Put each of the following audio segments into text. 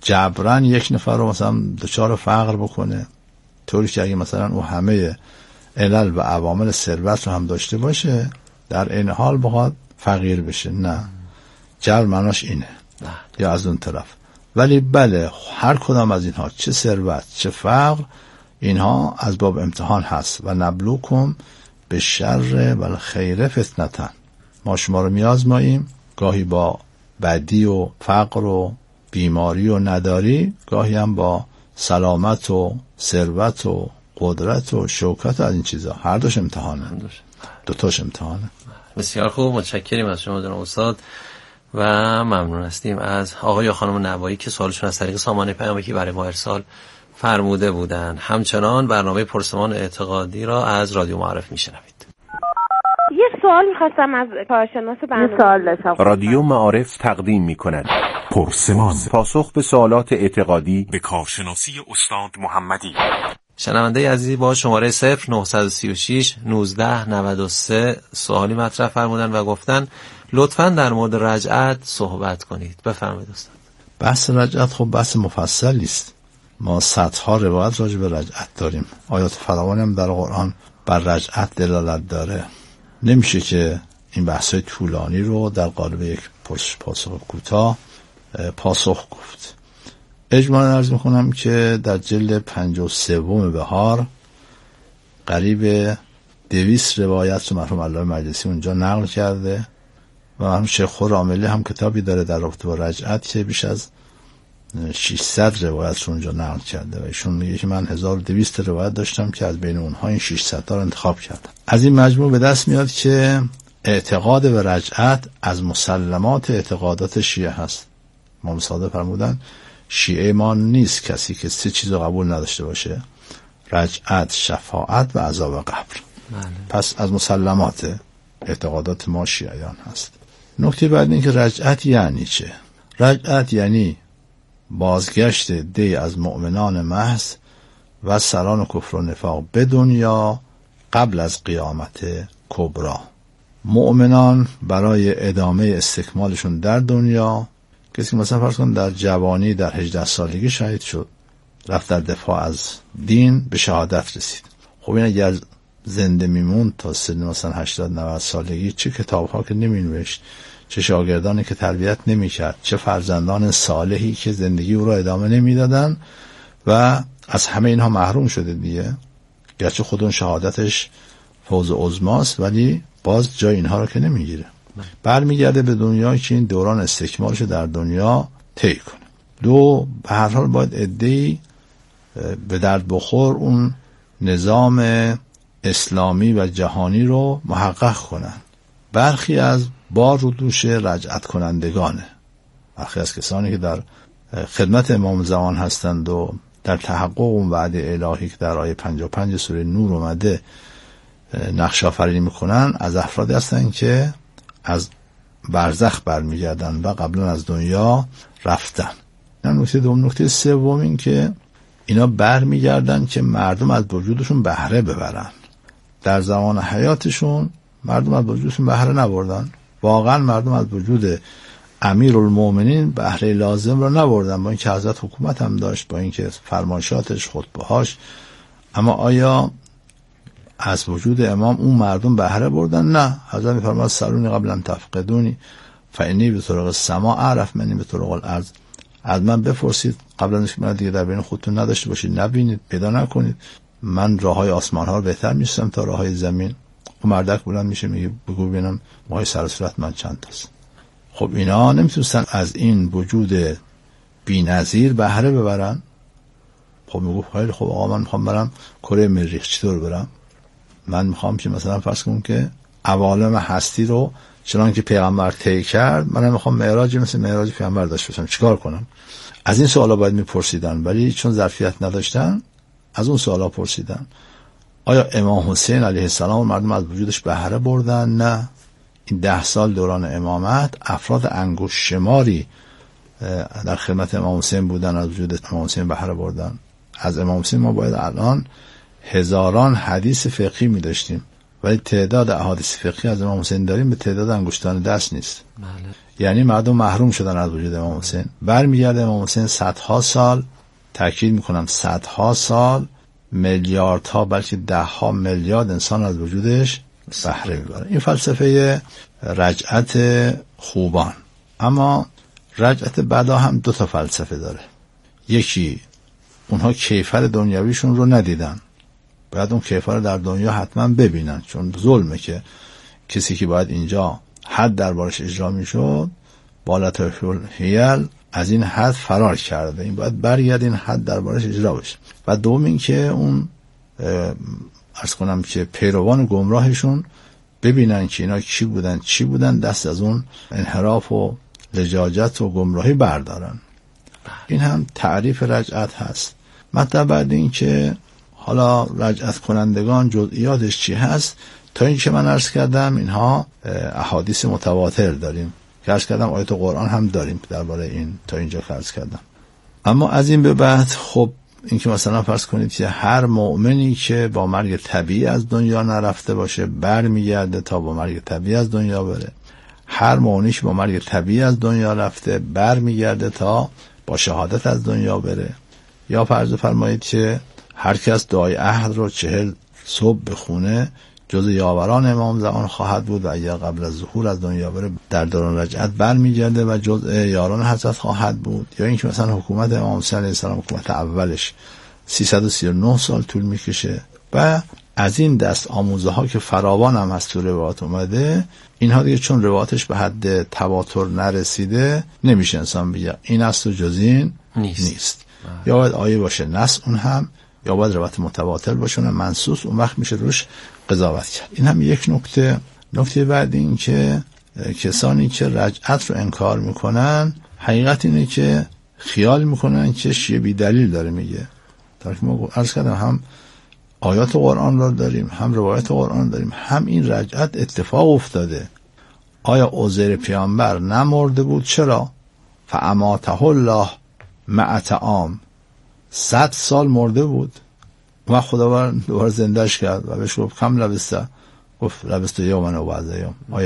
جبران یک نفر رو مثلا دچار فقر بکنه، طوری که اگه مثلا او همه علل و عوامل ثروت رو هم داشته باشه در این حال بخواد فقیر بشه. نه، جبر معناش اینه یا از اون طرف. ولی بله، هر کدام از اینها، چه ثروت چه فقر، اینها از باب امتحان هست. و نبلوکم به شر و الخیر فتنتن، ما شما رو میازماییم، گاهی با بدی و فقر و بیماری و نداری، گاهی هم با سلامت و ثروت و قدرت و شوکت و از این چیزا. هر دوش امتحانه، دوتاش امتحانه. بسیار خوب، متشکریم از شما جناب استاد و ممنون هستیم از آقای یا خانم نوایی که سوالشون از طریق سامانه پیامکی برای ما ارسال فرموده بودن. همچنان برنامه پرسمان اعتقادی را از رادیو معارف میشنوید. یه سوال میخواستم از کارشناس برنامه. رادیو معارف تقدیم میکند پرسمان، پاسخ به سوالات اعتقادی به کارشناسی استاد محمدی. شنونده عزیزی با شماره 0936 1993 سوالی مطرح فرمودن و گفتن لطفاً در مورد رجعت صحبت کنید. بفرمایید استاد. بحث رجعت خب بحث مفصلی است. ما صدها روایت راجع به رجعت داریم. آیات فراوانی هم در قرآن بر رجعت دلالت داره. نمیشه که این بحث‌های طولانی رو در قالب یک پاسخ کوتاه پاسخ گفت. اجمالاً عرض میکنم که در جلد 53 بهار قریب 200 روایت رو مرحوم علامه مجلسی اونجا نقل کرده و مرحوم شیخ خراملی هم کتابی داره در رابطه با رجعت که بیش از 600 روایت رو اونجا نقل کرده و ایشون میگه که من 1200 روایت داشتم که از بین اونها این 600 تا رو انتخاب کردم. از این مجموع به دست میاد که اعتقاد به رجعت از مسلمات اعتقادات شیعه هست. امام صادق فرمودن شیعه ما نیست کسی که 3 چیز رو قبول نداشته باشه: رجعت، شفاعت و عذاب قبر. پس از مسلمات اعتقادات ما شیعیان هست. نکته بعد این که رجعت یعنی چه؟ رجعت یعنی بازگشت دی از مؤمنان محض و سران کفر و نفاق به دنیا قبل از قیامت کبرا. مؤمنان برای ادامه استکمالشون در دنیا، کسی که مثلا فرض کن در جوانی در 18 سالگی شهید شد، رفت در دفاع از دین به شهادت رسید، خب این اگر زنده میمون تا سن مثلا 80-90 سالگی، چه کتاب ها که نمی نوشت، چه شاگردانی که تربیت نمی کرد، چه فرزندان صالحی که زندگی او را ادامه نمی دادن و از همه اینها محروم شده دیگه. گرچه خودون شهادتش فوز عظماست ولی باز جای اینها رو که نمیگیره، برمیگرده به دنیا که این دوران استکمالش در دنیا طی کنه. دو، به هر حال باید عده‌ای به درد بخور اون نظام اسلامی و جهانی رو محقق کنن. برخی از بار رو دوش رجعت کنندگانه، برخی از کسانی که در خدمت امام زمان هستند و در تحقق اون وعده الهی که در آیه 55 سوره نور اومده نقش آفرینی میکنن، از افرادی هستن که از برزخ برمیگردن و قبلا از دنیا رفتن. نکته دوم. نکته سوم این که اینا برمیگردن که مردم از وجودشون بهره ببرن. در زمان حیاتشون مردم از وجودشون بهره نبردن، واقعا مردم از وجود امیرالمومنین بهره لازم رو نبردن، با اینکه حضرت حکومت هم داشت، با اینکه فرمایشاتش، خطبه‌هاش، اما آیا از وجود امام اون مردم بهره بردن؟ نه. حضرت می‌فرماد سالونی قبل ان تفقدونی فانی به طرق السماء اعرف منی به طرق الارض. از من بپرسید قبل از اینکه من دیگه در بین خودتون نداشته باشید، نبینید، پیدا نکنید، من راههای آسمان ها رو بهتر می‌شناسم تا راههای زمین. و مردک بلند میشه میگه بگو ببینم موهای سر و صورت من چند تاست. خب اینا نمیتونستن از این وجود بی‌نظیر بهره ببرن. خب میگه خب آقا من میخوام برم کره مریخ، چطور برم؟ من میخوام که مثلا فرض کنم که عوالم هستی رو چنان که پیغمبر طی کرد، من میخوام معراجی مثل معراج پیغمبر داشته باشم، چیکار کنم؟ از این سوالا باید میپرسیدن، ولی چون ظرفیت نداشتن از اون سوالا پرسیدن. آیا امام حسین علیه السلام مردم از وجودش بهره بردن؟ نه. این 10 سال دوران امامت افراد انگشت شماری در خدمت امام حسین بودن، از وجود امام حسین بهره بردن. از امام حسین ما باید الان هزاران حدیث فقهی می داشتیم ولی تعداد احادیث فقهی از امام حسین داریم به تعداد انگشتان دست نیست. بله. یعنی مردم محروم شدن از وجود امام حسین. برمیگرده امام حسین صدها سال، تاکید میکنم صدها سال، میلیاردها بلکه دهها میلیارد انسان از وجودش بهره میبره. این فلسفه رجعت خوبان. اما رجعت بدا هم دو تا فلسفه داره. یکی اونها کیفر دنیویشون رو ندیدن، باید اون کیفر رو در دنیا حتما ببینن، چون ظلمه که کسی که باید اینجا حد دربارش اجرا میشد بالاتر الحیل از این حد فرار کرده، این باید برگرد این حد دربارش اجرا بشه. و دوم این که اون عرض کنم که پیروان گمراهشون ببینن که اینا چی بودن دست از اون انحراف و لجاجت و گمراهی بردارن. این هم تعریف رجعت هست. مطلب بعد این که حالا رجعت کنندگان جزئیاتش چی هست، تا این که من عرض کردم اینها احادیث متواتر داریم که عرض کردم آیات قرآن هم داریم درباره این، تا اینجا عرض کردم. اما از این به بعد خب این که مثلا فرض کنید که هر مؤمنی که با مرگ طبیعی از دنیا نرفته باشه برمیگرده تا با مرگ طبیعی از دنیا بره، هر مؤمنی که با مرگ طبیعی از دنیا رفته برمیگرده تا با شهادت از دنیا بره. یا فرض فرمایید که هر کس دعای عهد رو 40 صبح بخونه جز یاوران امام زمان خواهد بود و اگر قبل از ظهور از دنیا بره در دوران رجعت برمیگرده و جز یاران حضرت خواهد بود. یا اینکه مثلا حکومت امام حسین علیه السلام حکومت اولش 339 سال طول میکشه و از این دست آموزه ها که فراوان هم از تو روایات اومده، اینها دیگه چون روایاتش به حد تواتر نرسیده نمیشه انسان بگه این است و جز این نیست. یا باید آیه باشه نص اون هم، یا باید روایت متواتر باشه منصوص، اون وقت میشه روش قضاوت کرد. این هم یک نکته بعد این که کسانی که رجعت رو انکار میکنن حقیقت اینه که خیال میکنن که شیعه بی دلیل داره میگه. تا که ما عرض کردم هم آیات قرآن رو داریم، هم روایت قرآن داریم، هم این رجعت اتفاق افتاده. آیا عزیر پیامبر نمرده بود؟ چرا؟ فاماته الله مع طعام، 100 سال مرده بود و خداوند دوباره زندهش کرد و بهش گفت کم لبسته، گفت لبسته یومن و بعد یوم. آیه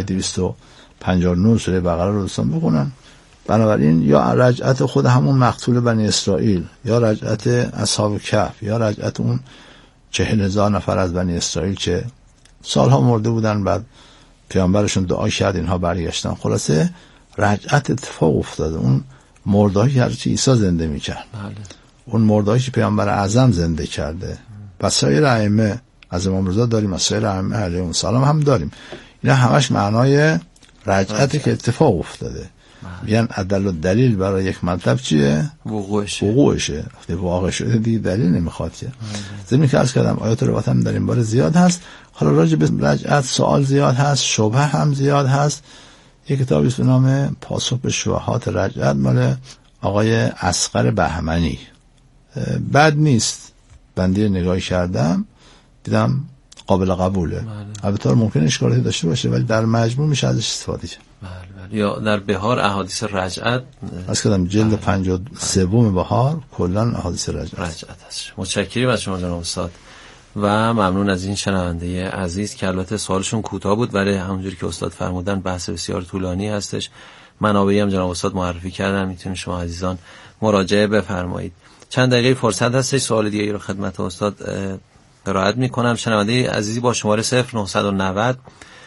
259 سوره بقره رو دوستان بخونن. بنابراین یا رجعت خود همون مقتول بنی اسرائیل، یا رجعت اصحاب کهف، یا رجعت اون 40,000 نفر از بنی اسرائیل که سالها مرده بودن، بعد پیامبرشون دعا کرد اینها برگشتن. خلاصه رجعت اتفاق افتاده. اون مردهایی که هرچی عیسی زنده میکرد، اون مردهایی که پیامبر اعظم زنده کرده و سایر ائمه از امام رضا داریم، از سایر ائمه علیهم السلام هم داریم، اینا همش معنای رجعتی که اتفاق افتاده. بیان عدل و دلیل برای یک مطلب چیه؟ وقوعشه. وقتی واقع شده دیگه دلیل نمیخواد که. زمین که عرض کردم آیات روایت هم در این باره زیاد هست. حالا راجع به رجعت سوال زیاد هست، شبهه هم زیاد هست. یک کتابی به نام پاسخ به شبهات رجعت مال آقای اصغر بهمنی، بد نیست، بنده نگاهی کردم دیدم قابل قبوله. البته ممکن اشکالاتی داشته باشه ولی در مجموع میشه ازش استفاده کرد. یا در بهار احادیث رجعت از کدام جلد 53 بهار کلا احادیث رجعت هست. متشکرم از شما جناب استاد و ممنون از این شنونده عزیز که البته سوالشون کوتاه بود ولی همونجوری که استاد فرمودن بحث بسیار طولانی هستش. منابعی هم جناب استاد معرفی کردن، میتونید شما عزیزان مراجعه بفرمایید. چند دقیقه فرصت هستش، سوال دیگه رو خدمت استاد ارائه میکنم. شنونده عزیزی با شماره 0990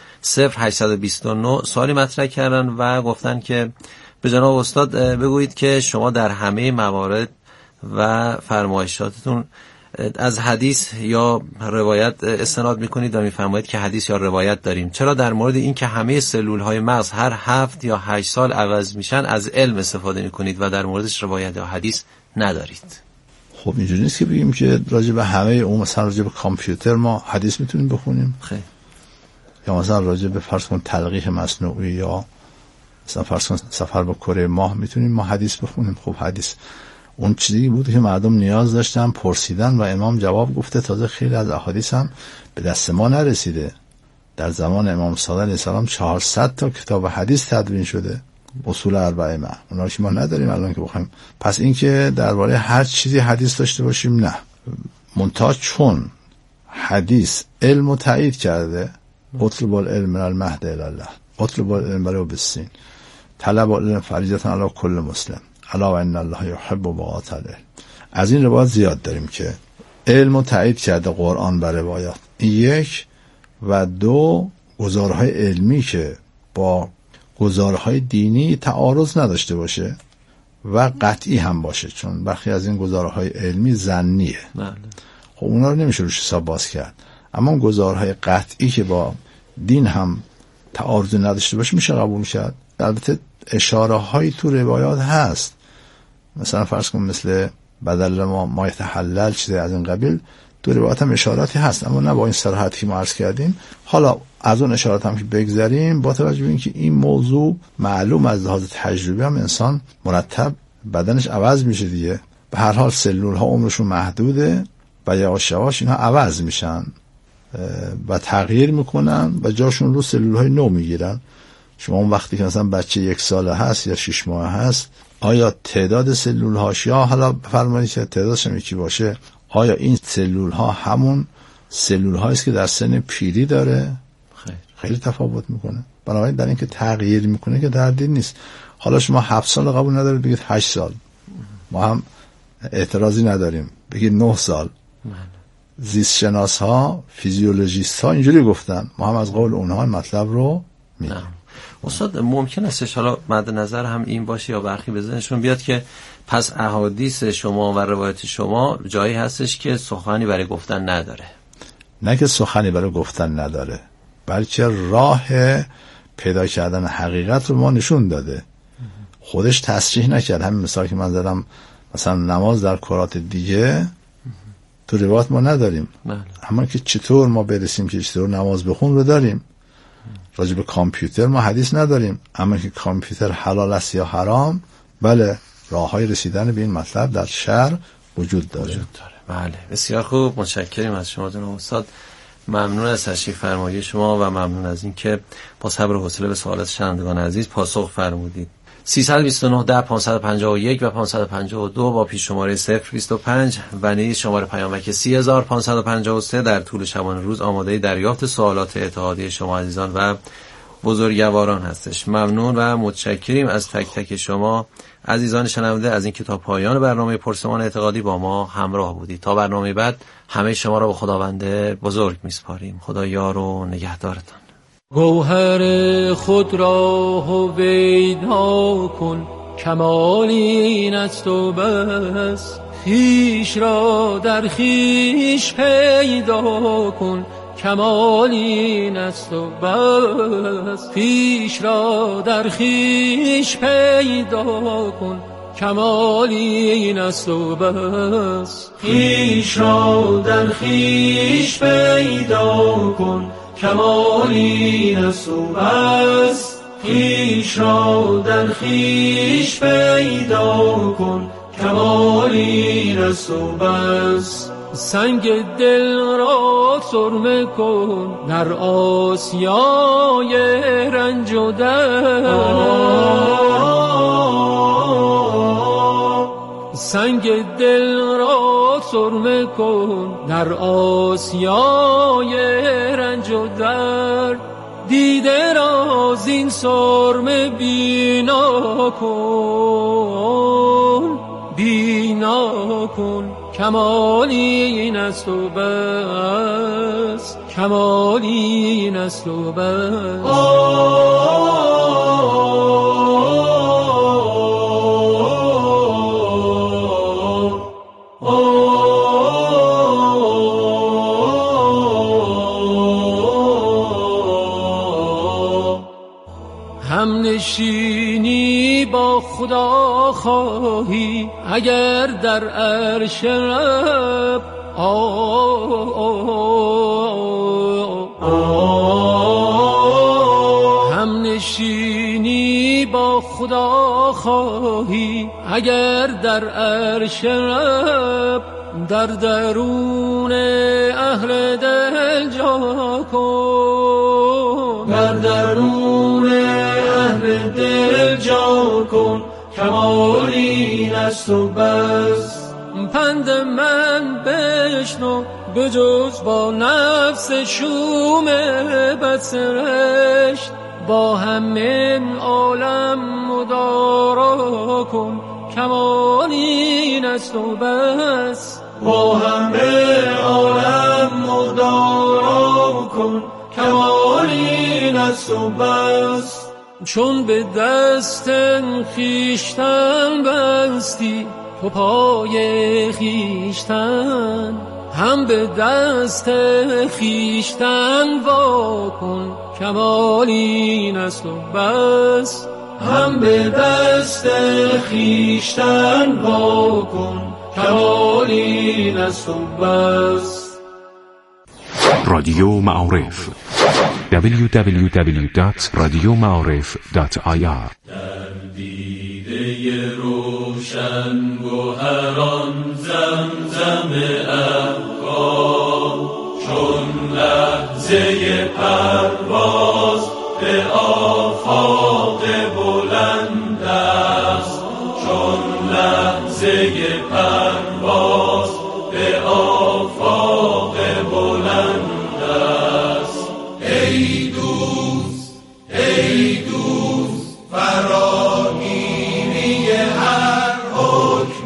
0829 سوالی مطرح کردن و گفتن که به جناب استاد بگویید که شما در همه موارد و فرمایشاتتون از حدیث یا روایت استناد میکنید و میفرمایید که حدیث یا روایت داریم، چرا در مورد این که همه سلول های مغز هر 7 یا 8 سال عوض میشن از علم استفاده میکنید و در موردش روایت یا حدیث ندارید؟ خب اینجوری نیست که بگیم که راجع به همه اون مثلا راجع به کامپیوتر ما حدیث میتونیم بخونیم. خیلی. یا مثلا راجع به فرض کن تلقیح مصنوعی یا مثلا فرض کن سفر به کره ماه میتونیم ما حدیث بخونیم. خب حدیث اون چیزی بود که مردم نیاز داشتن پرسیدن و امام جواب گفته. تازه خیلی از احادیث هم به دست ما نرسیده. در زمان امام صادق علیه السلام 400 تا کتاب حدیث تدوین شده، اصول اربعه ما، اونا که ما نداریم الان که بخوایم. پس این که درباره هر چیزی حدیث داشته باشیم نه. منتها چون حدیث علم رو تایید کرده اطلب العلم من المهد الی الله، اطلب العلم ولو بالسین، طلب العلم فریضة علی کل مسلم، الا و ان الله یحب بقاة العلم. از این روایات زیاد داریم که علم رو تایید کرده قرآن بر روایات. یک و دو، گزارهای علمی که با گزارهای دینی تعارض نداشته باشه و قطعی هم باشه، چون برخی از این گزارهای علمی ظنیه. خب اونا رو نمیشه روش حساب باز کرد، اما گزارهای قطعی که با دین هم تعارض نداشته باشه میشه قبول کرد. البته اشاره هایی تو روایات هست، مثلا فرض کن مثل بدل ما یتحلل، چیزی از این قبیل تو روایات هم اشاراتی هست، اما نه با این صراحتی که ما عرض کردیم. حالا از اون اشارات هم که بگذاریم، با توجه به اینکه این موضوع معلوم از لحاظ تجربی هم انسان مرتب بدنش عوض میشه دیگه، به هر حال سلول ها عمرشون محدوده و یواش یواش اینها عوض میشن و تغییر میکنن و جاشون رو سلول های نو میگیرن. شما اون وقتی که مثلا بچه 1 ساله هست یا 6 ماه هست، آیا تعداد سلول هاش، یا حالا بفرمایید که تعدادش هم یکی باشه، آیا این سلول ها همون سلول هایی است که در سن پیری داره؟ خیلی تفاوت میکنه. بنابراین در این که تغییر میکنه که دردی نیست. حالا شما 7 سال قبول ندارید، بگید 8 سال، ما هم اعتراضی نداریم، بگید 9 سال. زیست شناس ها، فیزیولوژیست ها اینجوری گفتن، ما هم از قول اونها مطلب رو میگیم. استاد ممکن استش حالا مد نظر هم این باشه یا برخی به ذهنشون بیاد که پس احادیث شما و روایت شما جایی هستش که سخنی برای گفتن نداره؟ نه که سخنی برای گفتن نداره، بلکه راه پیدا کردن حقیقت رو ما نشون داده. خودش تصریح نکرد. همین مثال که من زدم، مثلا نماز در کرات دیگه تو روایت ما نداریم، اما که چطور ما برسیم که چطور نماز بخون رو داریم. راجع به کامپیوتر ما حدیث نداریم، اما که کامپیوتر حلال است یا حرام، بله، راههای رسیدن به این مطلب در شرع وجود داره. بله، بسیار خوب، متشکریم از شما جناب استاد. ممنون از تشریف فرمایی شما و ممنون از این که با صبر و حوصله به سوالات شنوندگان عزیز پاسخ فرمودید. 329 10 551 و 552 با پیش شماره 025 و نیز شماره پیامک 30553 در طول شبانه روز آماده دریافت سوالات اتحادیه شما عزیزان و بزرگواران هستش. ممنون و متشکریم از تک تک شما عزیزان شنونده از این که تا پایان برنامه پرسمان اعتقادی با ما همراه بودید. تا برنامه بعد همه شما را به خداوند بزرگ میسپاریم. خدا یار و نگهدارتان. گوهر خود را هویدا کن، کمال این است و بس. خویش را در خویش پیدا کن، کمال این است و بس. خویش را در خویش پیدا کن، کمال این است و بس. خویش را در خویش پیدا کن، کمال این است و بس. خویش را در خویش پیدا کن، کمال این است و بس. سنگ دل را سرمه کن در آسیای رنج و درد. سنگ دل را سرمه کن در آسیای رنج و درد. دیده را زین سرمه بینا کن، بینا کن، کمالی این است و بس، کمالی این است و بس. همنشینی با خدا خواهی اگر در عرش رب، همنشینی با خدا خواهی اگر در عرش رب. در درون اهل دل جا کن، در درون اهل دل جا کن، کمال این است و بس. پند من بشنو به جز با نفس شوم بدسرشت با همه عالم مدارا کن کمال این است و بس با همه عالم مدارا کن کمال این است و بس چون به دست خویشتن بستی تو پای خویشتن هم به دست خویشتن وا کن کمال این است و بس هم به دست خویشتن وا کن کمال این است و بس. رادیو معارف www.radiomaarif.ir در دیده روشن گوهران زمزم افغان چون لحظه پرواز به آفاق بلند است چون لحظه پرواز به آفاق بلند است ای دوست فراگیری هر حکم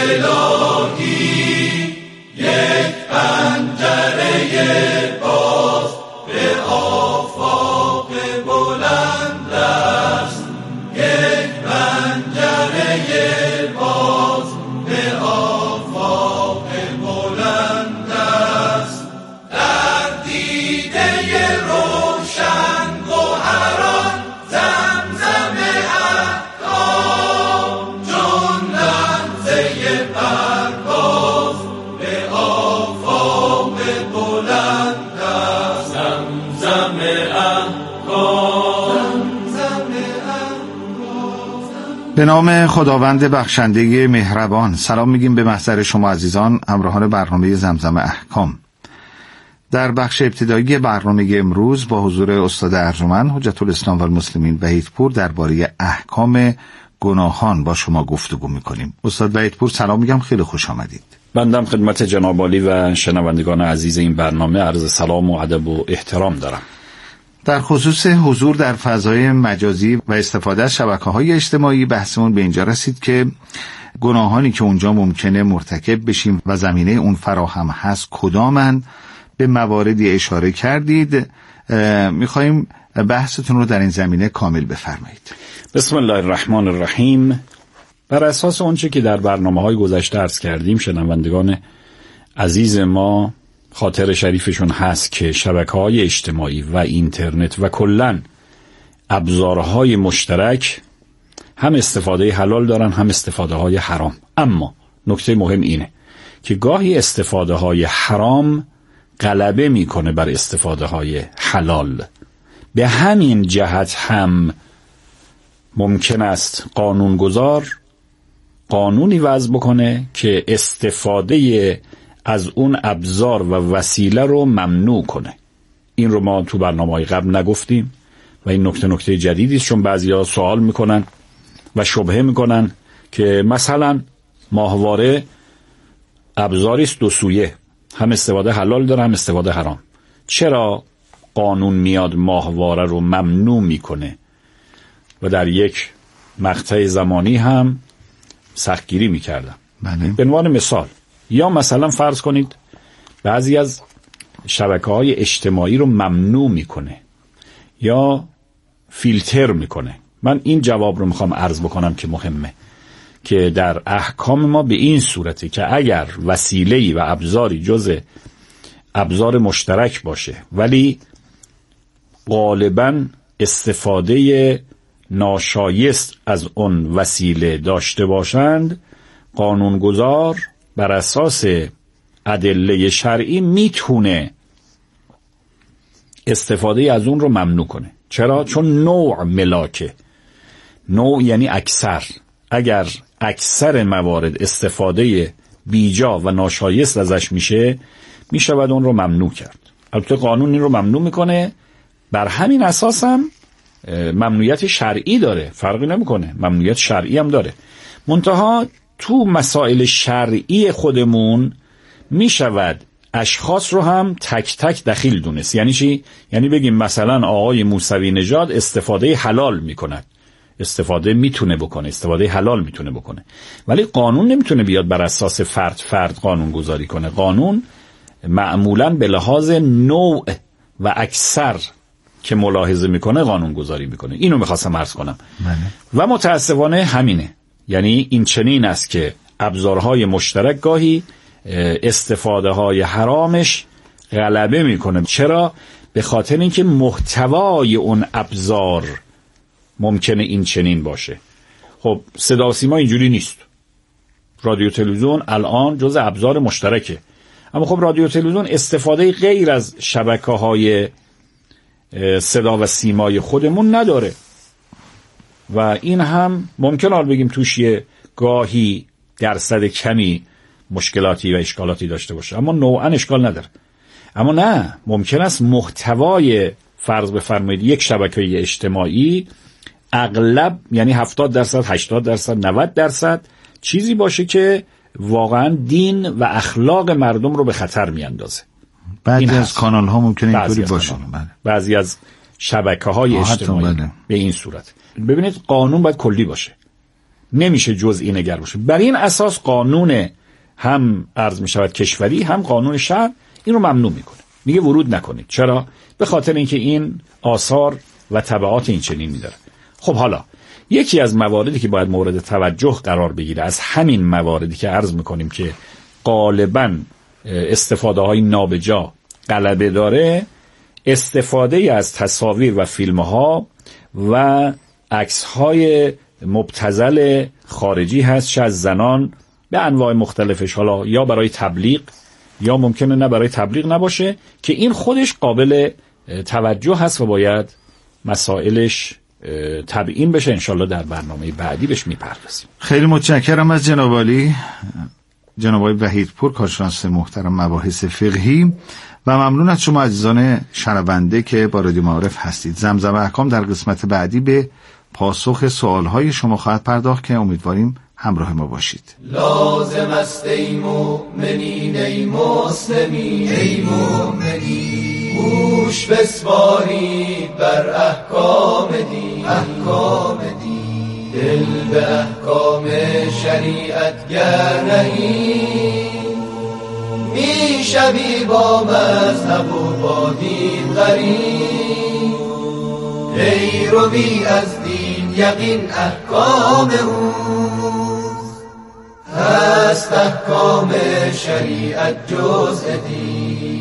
الهی یک پنجره باز به آفاق بلند است یک پنجره باز به آفاق بلند است در دیده روشن گوهران زمزم احکام چون لحظه پرواز به آفاق بلند است زمزم احکام به نام خداوند بخشنده مهربان. سلام میگیم به محضر شما عزیزان همراهان برنامه زمزم احکام. در بخش ابتدایی برنامه امروز با حضور استاد ارجمند حجت الاسلام و المسلمین وحیدپور درباره احکام گناهان با شما گفتگو میکنیم. استاد وحیدپور سلام میگم، خیلی خوش آمدید. بندم خدمت جناب عالی و شنوندگان عزیز این برنامه عرض سلام و ادب و احترام دارم. در خصوص حضور در فضای مجازی و استفاده از شبکه‌های اجتماعی بحثمون به اینجا رسید که گناهانی که اونجا ممکنه مرتکب بشیم و زمینه اون فراهم هست کدامن؟ به مواردی اشاره کردید، میخواییم بحثتون رو در این زمینه کامل بفرمایید. بسم الله الرحمن الرحیم. بر اساس آنچه که در برنامه‌های گذشته عرض کردیم شنوندگان عزیز ما خاطر شریفشون هست که شبکه‌های اجتماعی و اینترنت و کلاً ابزارهای مشترک هم استفاده حلال دارن هم استفاده های حرام. اما نکته مهم اینه که گاهی استفاده های حرام غلبه میکنه بر استفاده های حلال. به همین جهت هم ممکن است قانونگذار قانونی وضع بکنه که استفاده از اون ابزار و وسیله رو ممنوع کنه. این رو ما تو برنامه‌های قبل نگفتیم و این نکته جدیدی است، چون بعضیا سوال میکنن و شبهه میکنن که مثلا ماهواره ابزاری است دو سویه، هم استفاده حلال داره هم استفاده حرام، چرا قانون میاد ماهواره رو ممنوع میکنه و در یک مقطع زمانی هم سختگیری میکردن؟ به عنوان مثال، یا مثلا فرض کنید بعضی از شبکه‌های اجتماعی رو ممنوع میکنه یا فیلتر میکنه. من این جواب رو میخوام عرض بکنم که مهمه که در احکام ما به این صورته که اگر وسیله‌ای و ابزاری جز ابزار مشترک باشه ولی غالباً استفاده ناشایست از اون وسیله داشته باشند، قانونگذار بر اساس ادله شرعی میتونه استفاده از اون رو ممنوع کنه. چرا؟ چون نوع ملاکه. نوع یعنی اکثر. اگر اکثر موارد استفاده بیجا و ناشایست ازش میشود اون رو ممنوع کرد. البته قانون این رو ممنوع میکنه، بر همین اساس هم ممنوعیت شرعی داره، فرقی نمیکنه، ممنوعیت شرعی هم داره. منتها تو مسائل شرعی خودمون می شود اشخاص رو هم تک تک دخیل دونست. یعنی چی؟ یعنی بگیم مثلا آقای موسوی نژاد استفاده حلال میکند، استفاده میتونه بکنه، استفاده حلال میتونه بکنه، ولی قانون نمیتونه بیاد بر اساس فرد قانون گذاری کنه. قانون معمولاً به لحاظ نوع و اکثر که ملاحظه میکنه قانون گذاری میکنه. اینو میخواستم عرض کنم. و متاسفانه همینه. یعنی این چنین است که ابزارهای مشترک گاهی استفاده های حرامش غلبه میکنه. چرا؟ به خاطر اینکه محتوای اون ابزار ممکنه این چنین باشه. خب صدا و سیما اینجوری نیست. رادیو تلویزیون الان جز ابزار مشترکه، اما خب رادیو تلویزیون استفاده غیر از شبکه‌های صدا و سیمای خودمون نداره و این هم ممکنه بگیم توش یه گاهی درصد کمی مشکلاتی و اشکالاتی داشته باشه، اما نوعاً اشکال نداره. اما نه، ممکن است محتوای فرض بفرمایید یک شبکه اجتماعی اغلب یعنی 70%، 80%، 90% چیزی باشه که واقعا دین و اخلاق مردم رو به خطر میاندازه. بعضی از کانال ها ممکنه اینطوری باشه، بعضی از شبکه های اجتماعی به این صورت. ببینید قانون باید کلی باشه، نمیشه جزئی نگر باشه. بر این اساس قانون هم عرض می شود کشوری هم قانون شهر این رو ممنوع میکنه، میگه ورود نکنید. چرا؟ به خاطر اینکه این آثار و تبعات این چنین میداره. خب حالا یکی از مواردی که باید مورد توجه قرار بگیره از همین مواردی که عرض میکنیم که غالباً استفاده های نابجا غلبه داره، استفاده از تصاویر و فیلم ها و عکس های مبتذل خارجی هست، چه از زنان به انواع مختلفش، حالا یا برای تبلیغ یا ممکنه نه برای تبلیغ نباشه، که این خودش قابل توجه هست و باید مسائلش تبیین بشه. انشالله در برنامه بعدی بهش میپردازیم. خیلی متشکرم از جناب عالی، جناب آقای وحیدپور، کارشناس محترم مباحث فقهی، و ممنون از شما عزیزان شنونده که با رادیو معارف هستید. زمزم احکام در قسمت بعدی به پاسخ سوالهای شما خواهد پرداخت که امیدواریم همراه ما باشید. لازم است ای مؤمنین ای مسلمین ای مؤمنین گوش بسپارید بر احکام دین دل به احکام شریعت گر نهی میشوی با مذهب و با دین غریب غیر و بی از دین یقین احکام اوست هست احکام شریعت جزء دین.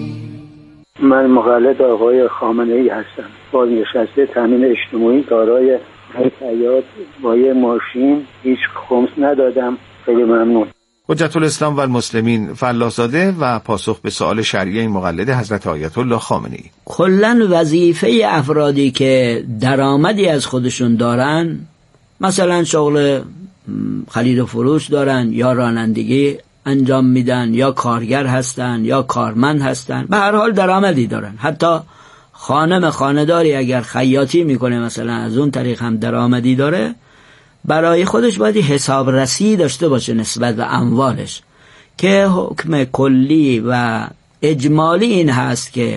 من مقلد آقای خامنه‌ای هستم، بازنشسته تامین اجتماعی، دارای حیات با یه ماشین، هیچ خمس ندادم. خیلی ممنون. حجت الاسلام و المسلمین فلاح‌زاده و پاسخ به سوال شرعی مقلد حضرت آیت الله خامنه‌ای. کلاً وظیفه افرادی که درآمدی از خودشون دارن، مثلا شغل خرید و فروش دارن یا رانندگی انجام میدن یا کارگر هستن یا کارمند هستن، به هر حال درآمدی دارن. حتی خانداری اگر خیاطی میکنه مثلا از اون طریق هم درآمدی داره، برای خودش باید حسابرسی داشته باشه نسبت به اموالش، که حکم کلی و اجمالی این هست که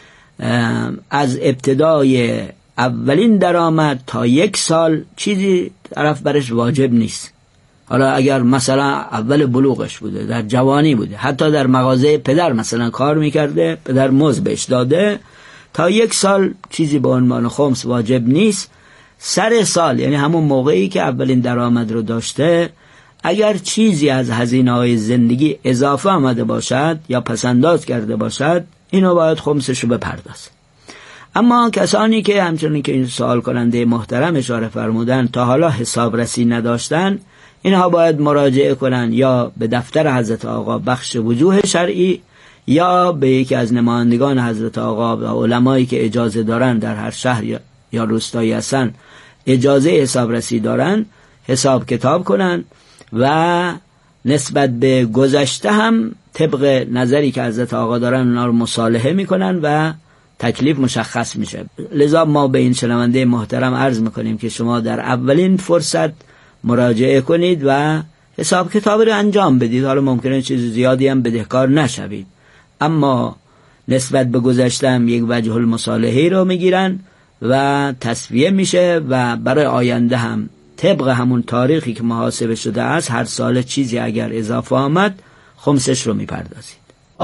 از ابتدای اولین درآمد تا 1 سال چیزی طرف برش واجب نیست. حالا اگر مثلا اول بلوغش بوده، در جوانی بوده، حتی در مغازه پدر مثلا کار میکرده، پدر مزد بهش داده، تا 1 سال چیزی به عنوان خمس واجب نیست. سر سال یعنی همون موقعی که اولین درآمد رو داشته، اگر چیزی از هزینه‌های زندگی اضافه آمده باشد یا پسنداز کرده باشد، اینو باید خمسشو بپردازه. اما کسانی که همچنین که این سوال کننده محترم اشاره فرمودن تا حالا حسابرسی نداشتن، اینها باید مراجعه کنن یا به دفتر حضرت آقا بخش وجوه شرعی یا به یکی از نمایندگان حضرت آقا و علمایی که اجازه دارن در هر شهر یا روستایی هستن، اجازه حسابرسی دارن، حساب کتاب کنن و نسبت به گذشته هم طبق نظری که حضرت آقا دارن اونا رو مصالحه میکنن و تکلیف مشخص میشه. لذا ما به این شنونده محترم عرض میکنیم که شما در اولین فرصت مراجعه کنید و حساب کتابی رو انجام بدید. حالا ممکنه چیز زیادی هم بدهکار نشوید، اما نسبت به گذشته هم یک وجه المصالحه رو میگیرن و تصفیه میشه و برای آینده هم طبق همون تاریخی که محاسبه شده است هر سال چیزی اگر اضافه آمد خمسش رو میپردازید.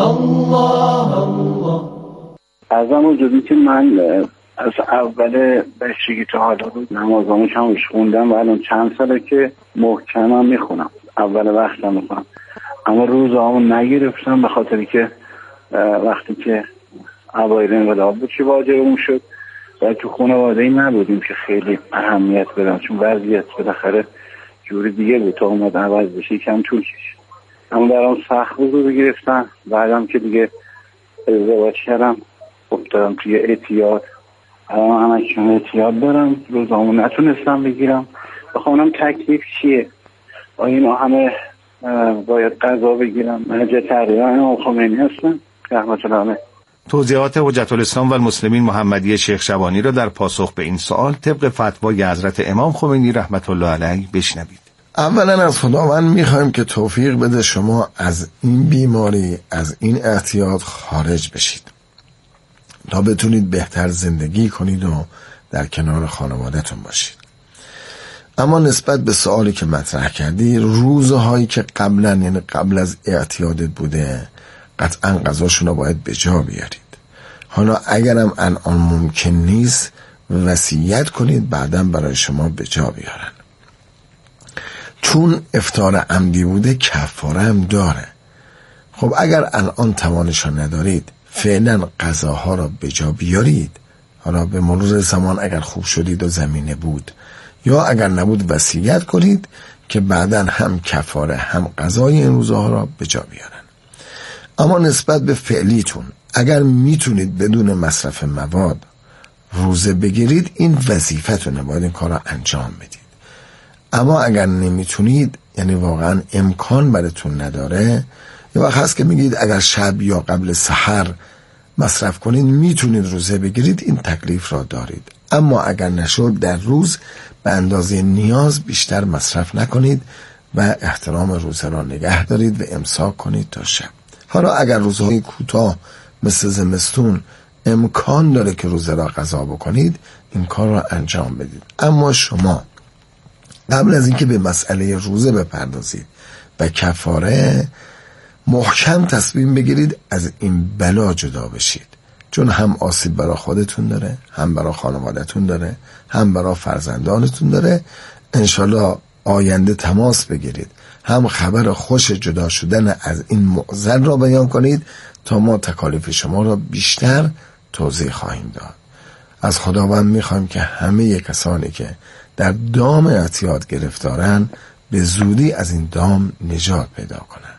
از همون جدی که من از اول بچگی تا حالا بود نمازامو کمش خوندم و الان چند ساله که محکمم میخونم، اول وقتم میخونم، اما روزامو نگرفتم به خاطری که وقتی که اوایل انقلاب بود که واجبمون شد و تو خانواده‌ای نبودیم که خیلی اهمیت بدم، چون وضعیت بالاخره جوری دیگه بود تا اومد عوض بشه، کم طول کشید. اما درام سخت بود رو گرفتن. بعدم که دیگه ازدواج کردم افتادم توی اعتیاد. الان همکنون اعتیاد دارم، روزامو نتونستم بگیرم. بخوانم تکلیف چیه؟ اینا همه باید قضا بگیرم. من تقریبا امام خمینی هستم رحمت الله علیه. توضیحات حجت الاسلام و المسلمین محمدی شیخ شبانی را در پاسخ به این سوال طبق فتوای حضرت امام خمینی رحمت الله علیه بشنوید. اولا از خداوند میخوایم که توفیق بده شما از این بیماری، از این اعتیاد خارج بشید تا بتونید بهتر زندگی کنید و در کنار خانواده‌تون باشید. اما نسبت به سوالی که مطرح کردی، روزهایی که قبلا یعنی قبل از اعتیادت بوده قطعا قضاشون رو باید به جا بیارید. حالا اگرم الان ممکن نیست وصیت کنید بعداً برای شما به جا بیارن. چون افطار عمدی بوده کفاره هم داره. خب اگر الان توانشو ندارید فعلا قضاها را به جا بیارید. حالا به مرور زمان اگر خوب شدید و زمینه بود، یا اگر نبود وصیت کنید که بعداً هم کفاره هم قضای این روزها را به جا بیارن. اما نسبت به فعلیتون اگر میتونید بدون مصرف مواد روزه بگیرید، این وظیفتونه، باید این کار را انجام بدید. اما اگر نمیتونید، یعنی واقعا امکان براتون نداره، یه وقت هست که میگید اگر شب یا قبل سحر مصرف کنید میتونید روزه بگیرید، این تکلیف را دارید. اما اگر نشد در روز به اندازه نیاز بیشتر مصرف نکنید و احترام روزه را نگه دارید و امساک کنید تا شب. حالا اگر روزهای کوتاه مثل زمستون امکان داره که روزه را قضا بکنید، این کار را انجام بدید. اما شما قبل از اینکه به مسئله روزه بپردازید و کفاره، محکم تصمیم بگیرید از این بلا جدا بشید، چون هم آسیب برای خودتون داره، هم برای خانوادتون داره، هم برای فرزندانتون داره. انشالله آینده تماس بگیرید، هم خبر خوش جدا شدن از این معضل را بیان کنید تا ما تکالیف شما را بیشتر توضیح خواهیم داد. از خداوند میخوایم که همه کسانی که در دام اعتیاد گرفتارن به زودی از این دام نجات پیدا کنند.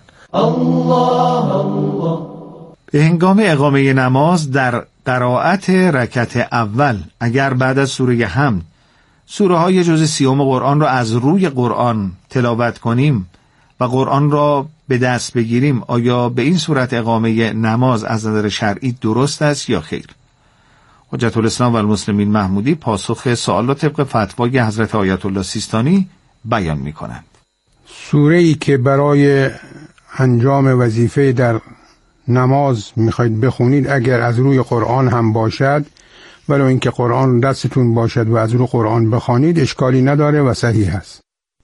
به هنگام اقامه نماز در قرائت رکعت اول اگر بعد از سوره حمد سوره های جز 30 قرآن را از روی قرآن تلاوت کنیم و قرآن را به دست بگیریم، آیا به این صورت اقامه نماز از نظر شرعی درست است یا خیر؟ حجت الاسلام و المسلمین محمودی پاسخ سوال را طبق فتوای حضرت آیت الله سیستانی بیان می کنند. سوره‌ای که برای انجام وظیفه در نماز میخواید بخونید اگر از روی قرآن هم باشد، ولو اینکه قرآن دستتون باشد و از روی قرآن بخوانید اشکالی نداره و صحیح است.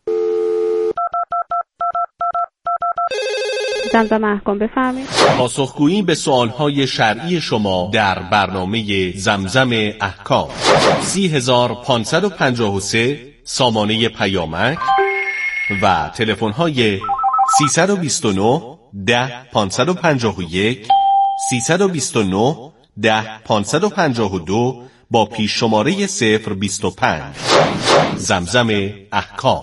زمزم احکام بفرمایید. پاسخگویی به سوالهای شرعی شما در برنامه زمزم احکام 30553 سامانه پیامک و تلفن‌های 329 10 551 329 10 552 با پیش شماره 025. زمزم احکام.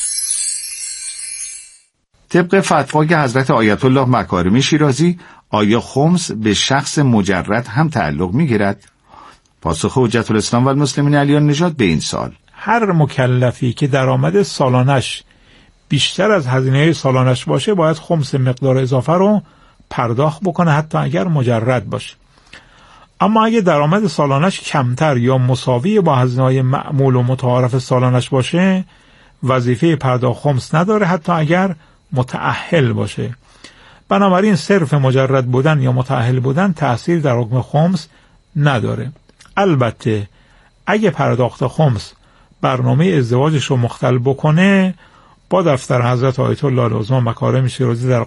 طبق فتوای حضرت آیت الله مکارمی شیرازی، آیا خمس به شخص مجرد هم تعلق می‌گیرد؟ پاسخ حجت الاسلام و المسلمین علی نژاد به این سوال: هر مکلفی که درآمد سالانش بیشتر از هزینه سالانش باشه باید خمس مقدار اضافه رو پرداخت بکنه، حتی اگر مجرد باشه. اما اگه درآمد سالانش کمتر یا مساوی با هزینه‌های معمول و متعارف سالانش باشه وظیفه پرداخت خمس نداره حتی اگر متأهل باشه. بنابراین صرف مجرد بودن یا متأهل بودن تأثیر در حکم خمس نداره. البته اگه پرداخت خمس برنامه ازدواجش رو مختل بکنه، با دفتر حضرت آیت الله العظمی مکارم شیرازی در